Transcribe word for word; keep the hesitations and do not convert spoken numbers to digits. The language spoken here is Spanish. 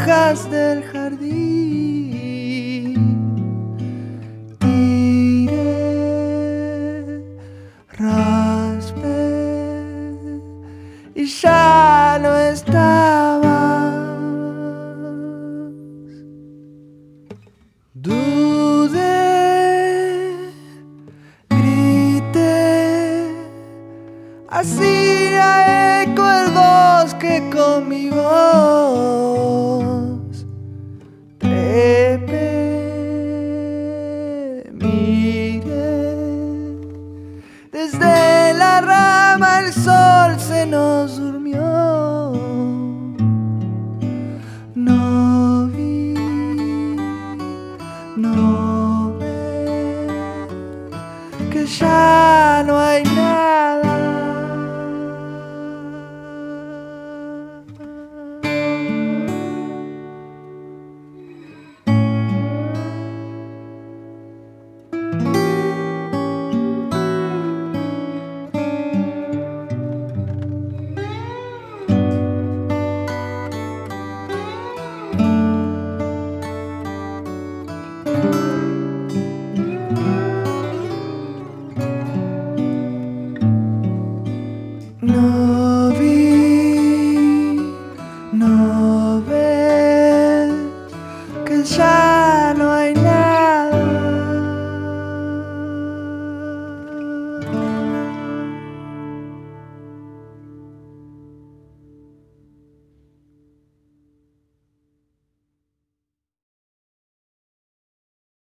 hojas del jardín. Tiré, raspé y ya no estabas. Dudé, grité, hacía eco el bosque con mi voz. Trepé, miré, desde la rama el sol se nos durmió. No vi, no ve, que ya no hay nada.